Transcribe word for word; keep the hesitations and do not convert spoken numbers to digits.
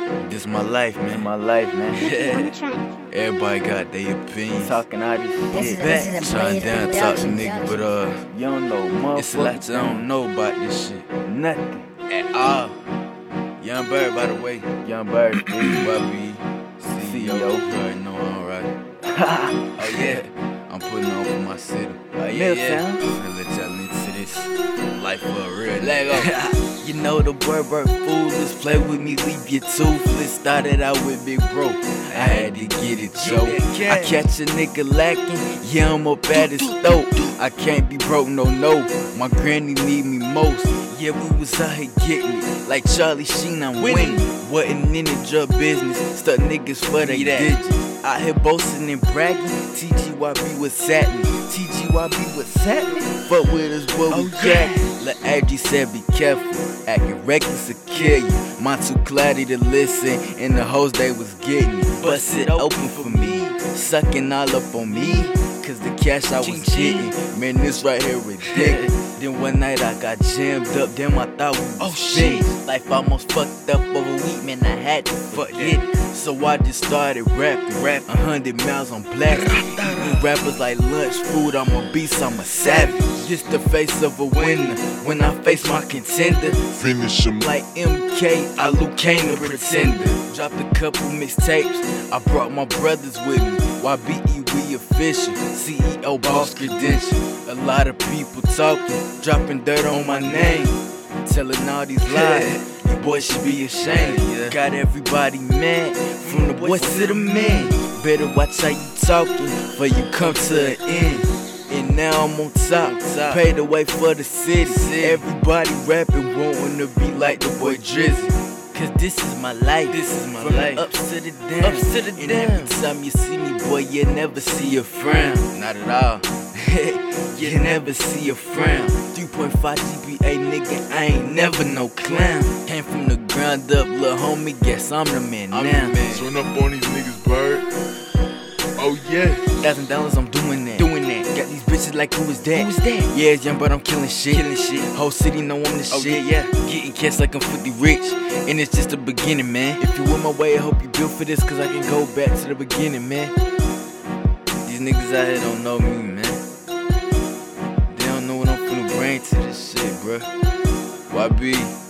This my life, man. My life, man. Everybody got their opinions. Talking all this This shit. is, this is a Trying blade down, of talk to production, nigga, but uh, You don't know, motherfucker. it's a lot that I don't know about this shit Nothing. at all. Young Bird, by the way, Young Bird, Bobby, C E O, you already know I'm alright. Oh yeah, I'm putting on for my city. Oh yeah, Milk yeah. Town. I'm finna let y'all into this life for real. Lego. You know the word bird foolish. Play with me, leave you toothless. Started out with Big Bro. I had to get it, Joe. I catch a nigga lacking, yeah, I'm up at his throat. I can't be broke, no, no. My granny need me most. Yeah, we was out here getting it. Like Charlie Sheen, I'm winning. Wasn't in the drug business. Stuck niggas for they digits. Out here boasting and bragging. T G Y B was happening. T G Y B was happening. Fuck with us, what we cracking. Lil' Adri said be careful. Acting reckless will kill you. Mine too cloudy to listen. And the hoes they was getting it. Bust it open for me. Sucking all up on me. Cause the cash I was getting. Man, this right here ridiculous. Then one night I got jammed up. Damn, I thought we was oh, finished. Life almost fucked up over week, man. I had to forget it. So I just started rapping, rap a hundred miles on blast. Eating rappers like lunch food, I'm a beast, I'm a savage. This the face of a winner, when I face my contender. Finish him Like M K, I Luke Kane the pretender. Dropped a couple mixtapes, I brought my brothers with me. Y B E, we official, C E O, boss credential. A lot of people talking, dropping dirt on my name. Telling all these lies, you boys should be ashamed. Got everybody mad, from the boys to the men. Better watch how you talking, before you come to an end. And now I'm on top, paid the way for the city. Everybody rapping, wanting to be like the boy Drizzy. Cause this is my life, this is my From life. The ups to the downs, ups to the and every time you see me, boy, you never see a frown. Not at all. You never see a frown. three point five G P A, nigga, I ain't never no clown. Came from the ground up, lil' homie, guess I'm the man now. I'm the man. Turn up on these niggas, Bird. Oh yeah. Thousand dollars, I'm doing that. Doing that. Got these bitches like who is that? Who is that? Yeah, it's young, but I'm killing shit. Killing shit. Whole city know I'm the oh, shit. Yeah, yeah. Getting cash like I'm fifty rich, and it's just the beginning, man. If you went my way, I hope you built for this, cause I can go back to the beginning, man. These niggas out here don't know me, man. They don't know what I'm finna bring to this shit, bruh. Y B.